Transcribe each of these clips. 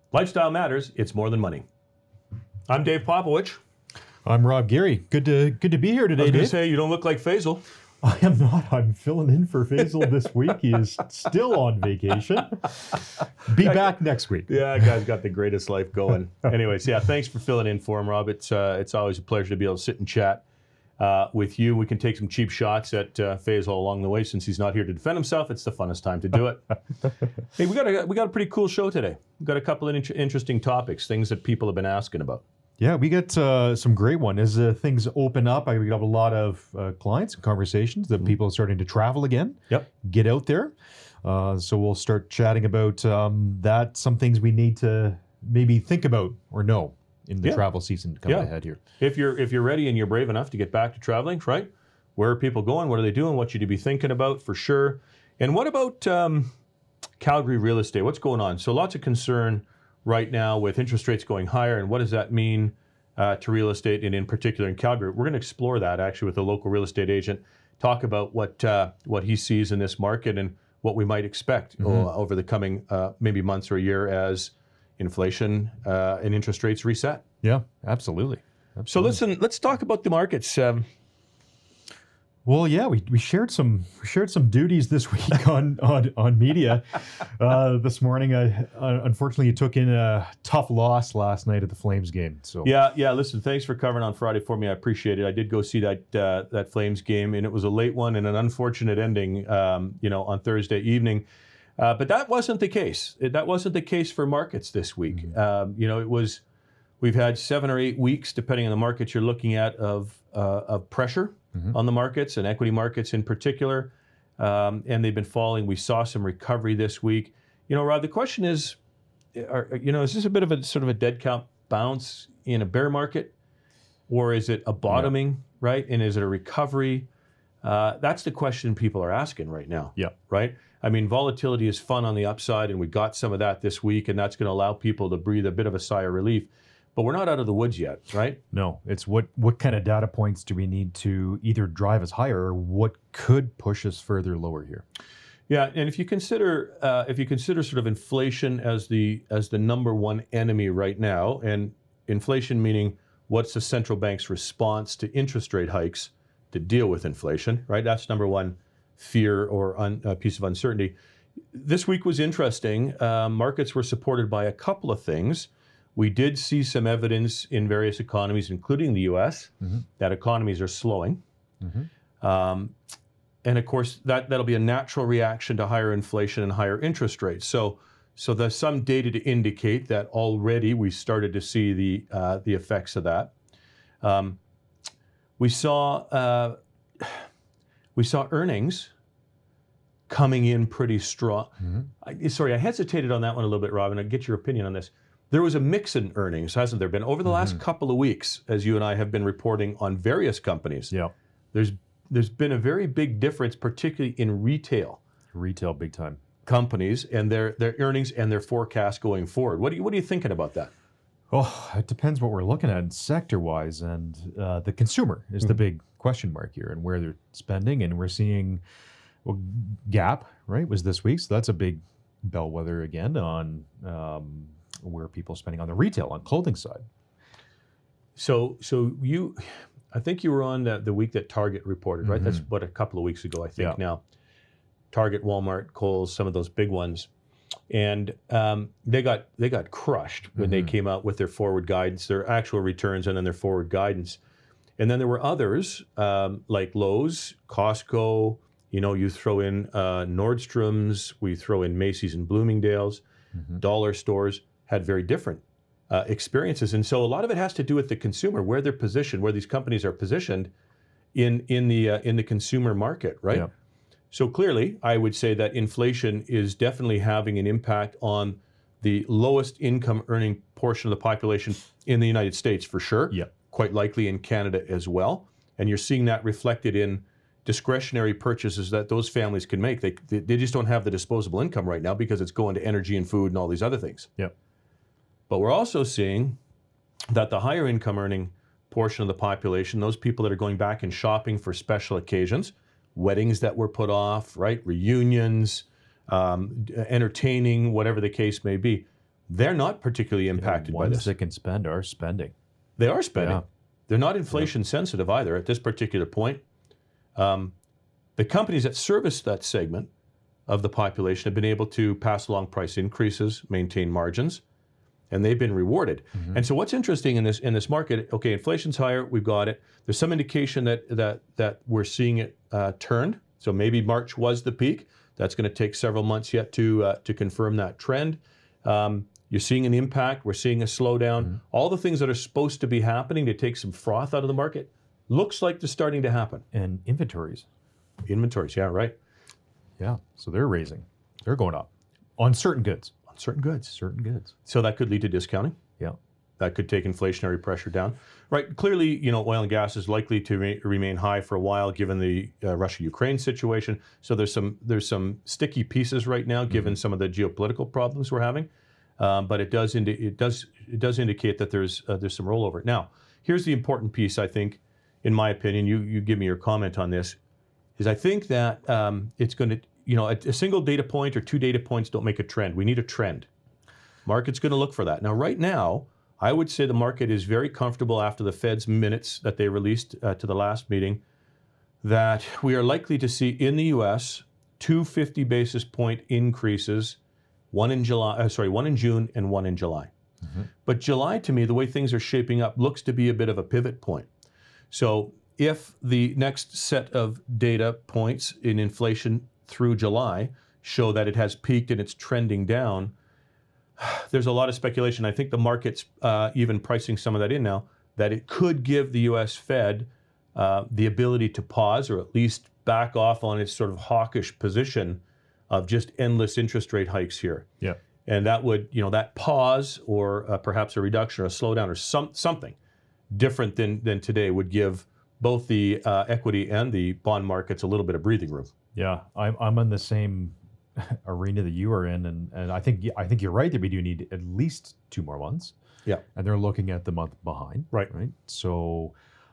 Lifestyle matters. It's more than money. I'm Dave Popowich. I'm Rob Geary. Good to be here today, I was going Dave. to say, you don't look like Faisal. I am not. I'm filling in for Faisal this week. He is still on vacation. Be back next week. Yeah, guy's got the greatest life going. Anyways, yeah, thanks for filling in for him, Rob. It's always a pleasure to be able to sit and chat with you. We can take some cheap shots at Faisal along the way since he's not here to defend himself. It's the funnest time to do it. Hey, we got a pretty cool show today. We've got a couple of interesting topics, things that people have been asking about. Yeah, we got some great one. As things open up, we have a lot of clients and conversations that people are starting to travel again. Yep. Get out there. So we'll start chatting about that, some things we need to maybe think about or know in the travel season coming ahead here. If you're ready and you're brave enough to get back to traveling, right? Where are people going? What are they doing? What you to be thinking about for sure. And what about Calgary real estate? What's going on? So lots of concern right now with interest rates going higher, and what does that mean to real estate, and in particular in Calgary? We're going to explore that actually with a local real estate agent, talk about what he sees in this market and what we might expect over the coming maybe months or a year as inflation and interest rates reset. Yeah, absolutely. So listen, let's talk about the markets. Well, yeah, we shared some duties this week on media. This morning, unfortunately, you took in a tough loss last night at the Flames game. So yeah. Listen, thanks for covering on Friday for me. I appreciate it. I did go see that Flames game, and it was a late one and an unfortunate ending. On Thursday evening. But that wasn't the case. That wasn't the case for markets this week. It was. We've had 7 or 8 weeks, depending on the market you're looking at, of pressure on the markets and equity markets in particular, and they've been falling. We saw some recovery this week. Rob, the question is, is this a bit of a sort of a dead cat bounce in a bear market, or is it a bottoming, right? And is it a recovery? That's the question people are asking right now. Yeah. Right? I mean, volatility is fun on the upside, and we got some of that this week, and that's going to allow people to breathe a bit of a sigh of relief. But we're not out of the woods yet, right? No, it's what kind of data points do we need to either drive us higher, or what could push us further lower here? Yeah, and if you consider sort of inflation as the number one enemy right now, and inflation meaning what's the central bank's response to interest rate hikes to deal with inflation, right? That's number one fear or a piece of uncertainty. This week was interesting. Markets were supported by a couple of things. We did see some evidence in various economies, including the U.S., that economies are slowing. And of course, that'll be a natural reaction to higher inflation and higher interest rates. So there's some data to indicate that already we started to see the effects of that. We saw earnings coming in pretty strong. I hesitated on that one a little bit, Robin. I'll get your opinion on this. There was a mix in earnings, hasn't there been? Over the last couple of weeks, as you and I have been reporting on various companies, there's been a very big difference, particularly in retail. Retail, big time. Companies and their earnings and their forecast going forward. What are you thinking about that? Oh, it depends what we're looking at sector-wise, and the consumer is the big question mark here, and where they're spending. And we're seeing, Gap, right, was this week, so that's a big bellwether again on where people are spending on the retail, on clothing side. So I think you were on the week that Target reported, right? That's a couple of weeks ago, I think now. Target, Walmart, Kohl's, some of those big ones. And they got crushed when they came out with their forward guidance, their actual returns, and then their forward guidance. And then there were others like Lowe's, Costco, you throw in Nordstrom's, we throw in Macy's and Bloomingdale's, dollar stores, had very different experiences. And so a lot of it has to do with the consumer, where they're positioned, where these companies are positioned in the consumer market, right? Yeah. So clearly, I would say that inflation is definitely having an impact on the lowest income earning portion of the population in the United States, for sure. Yeah. Quite likely in Canada as well. And you're seeing that reflected in discretionary purchases that those families can make. They just don't have the disposable income right now because it's going to energy and food and all these other things. Yep. But we're also seeing that the higher income earning portion of the population, those people that are going back and shopping for special occasions, weddings that were put off, right? Reunions, entertaining, whatever the case may be, they're not particularly impacted by ones this. that can spend are spending. They are spending. Yeah. They're not inflation sensitive either at this particular point. The companies that service that segment of the population have been able to pass along price increases, maintain margins, and they've been rewarded. And so what's interesting in this market, okay, inflation's higher, we've got it. There's some indication that we're seeing it turned. So maybe March was the peak. That's going to take several months yet to confirm that trend. You're seeing an impact. We're seeing a slowdown. All the things that are supposed to be happening to take some froth out of the market looks like they're starting to happen. And inventories. Inventories, yeah, right. Yeah, so they're raising. They're going up on certain goods. On certain goods. Certain goods. So that could lead to discounting. Yeah. That could take inflationary pressure down. Right, clearly, oil and gas is likely to remain high for a while given the Russia-Ukraine situation. So there's some sticky pieces right now given some of the geopolitical problems we're having. But it does indicate that there's some rollover. Now, here's the important piece, I think, in my opinion. You give me your comment on this. Is I think that it's going to, a single data point or two data points don't make a trend. We need a trend. Market's going to look for that. Now, right now, I would say the market is very comfortable after the Fed's minutes that they released to the last meeting that we are likely to see in the U.S. 2 50 basis point increases, one in June and one in July. But July, to me, the way things are shaping up, looks to be a bit of a pivot point. So if the next set of data points in inflation through July show that it has peaked and it's trending down, there's a lot of speculation. I think the market's even pricing some of that in now, that it could give the U.S. Fed the ability to pause or at least back off on its sort of hawkish position of just endless interest rate hikes here. Yeah. And that would, that pause or perhaps a reduction or a slowdown or something different than today would give both the equity and the bond markets a little bit of breathing room. Yeah, I'm in the same arena that you are in, and I think you're right that we do need at least 2 more months. Yeah, and they're looking at the month behind. Right. So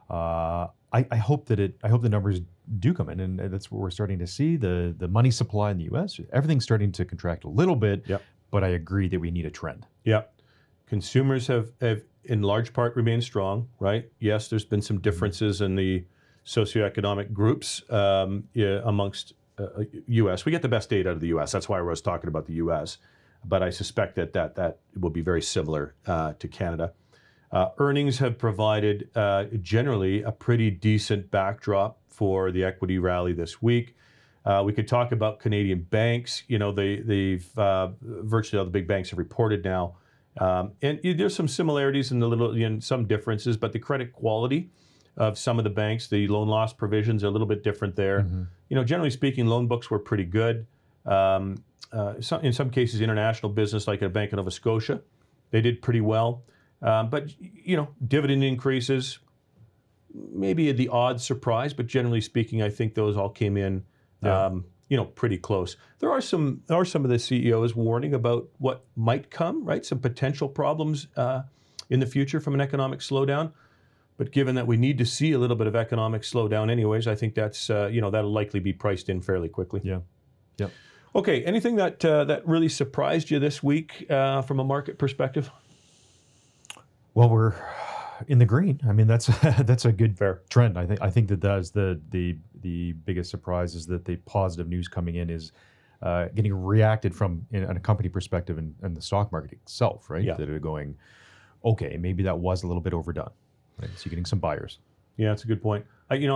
I hope the numbers do come in, and that's what we're starting to see. The money supply in the U.S. everything's starting to contract a little bit. Yep. But I agree that we need a trend. Yeah, consumers have in large part remained strong. Right. Yes, there's been some differences in the socioeconomic groups amongst U.S. We get the best data out of the U.S. That's why I was talking about the U.S. But I suspect that will be very similar to Canada. Earnings have provided generally a pretty decent backdrop for the equity rally this week. We could talk about Canadian banks. They've virtually all the big banks have reported now, and there's some similarities and some differences. But the credit quality of some of the banks, the loan loss provisions are a little bit different there. Generally speaking, loan books were pretty good. In some cases, international business like a Bank of Nova Scotia, they did pretty well. But dividend increases, maybe the odd surprise, but generally speaking, I think those all came in, pretty close. There are some of the CEOs warning about what might come, right? Some potential problems in the future from an economic slowdown. But given that we need to see a little bit of economic slowdown anyways, I think that's, that'll likely be priced in fairly quickly. Yeah. Yep. Okay. Anything that really surprised you this week from a market perspective? Well, we're in the green. I mean, that's a good Fair trend. I think that is the biggest surprise is that the positive news coming in is getting reacted from in a company perspective and the stock market itself, right? Yeah. That are going, okay, maybe that was a little bit overdone. Right? So you're getting some buyers. Yeah, that's a good point.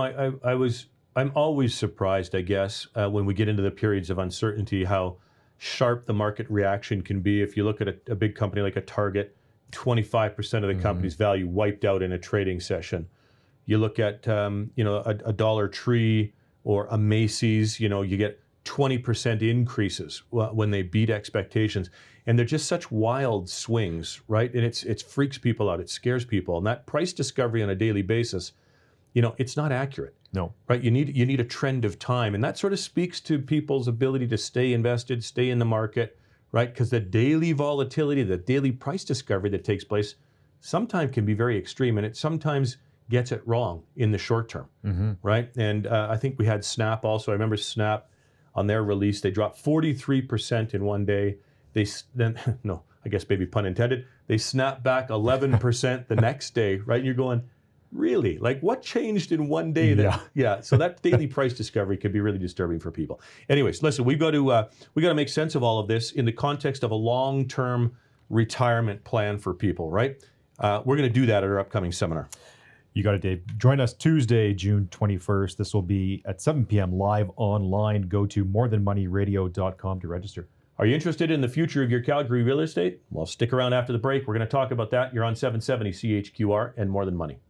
I'm always surprised, I guess, when we get into the periods of uncertainty, how sharp the market reaction can be. If you look at a big company like a Target, 25% of the company's value wiped out in a trading session. You look at a Dollar Tree or a Macy's, you get 20% increases when they beat expectations. And they're just such wild swings, right? And it freaks people out. It scares people. And that price discovery on a daily basis, it's not accurate. No. Right? You need a trend of time. And that sort of speaks to people's ability to stay invested, stay in the market, right? Because the daily volatility, the daily price discovery that takes place sometimes can be very extreme. And it sometimes gets it wrong in the short term, right? And I think we had Snap also. I remember Snap on their release, they dropped 43% in one day. I guess maybe pun intended, they snap back 11% the next day, right? And you're going, really? Like what changed in one day? So that daily price discovery could be really disturbing for people. Anyways, listen, we got to make sense of all of this in the context of a long-term retirement plan for people, right? We're going to do that at our upcoming seminar. You got it, Dave. Join us Tuesday, June 21st. This will be at 7 p.m. live online. Go to morethanmoneyradio.com to register. Are you interested in the future of your Calgary real estate? Well, stick around after the break. We're going to talk about that. You're on 770 CHQR and More Than Money.